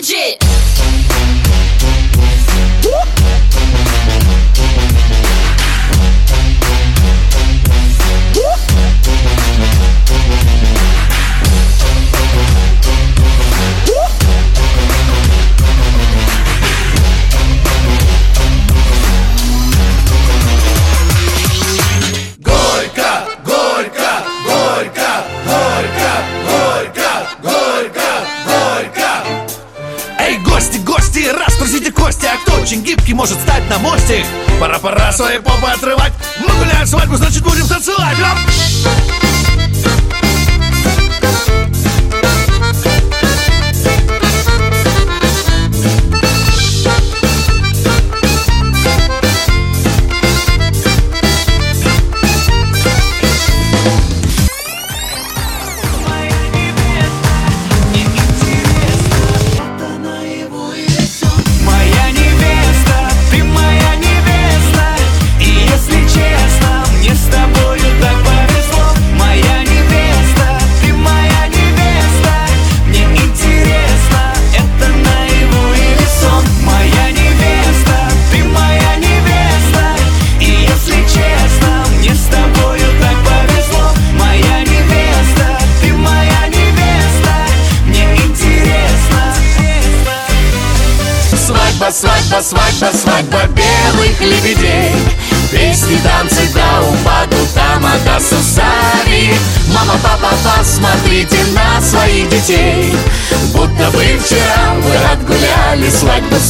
legit. Гости, раструсите кости, а кто очень гибкий может стать на мостик? Пора свои попы отрывать. Мы гуляем свадьбу, значит будем танцевать. Свадьба, свадьба, свадьба белых лебедей. Песни, танцы до упаду, тамада, сусари. Мама, папа, посмотрите на своих детей. Будто бы вчера вы отгуляли свадьбу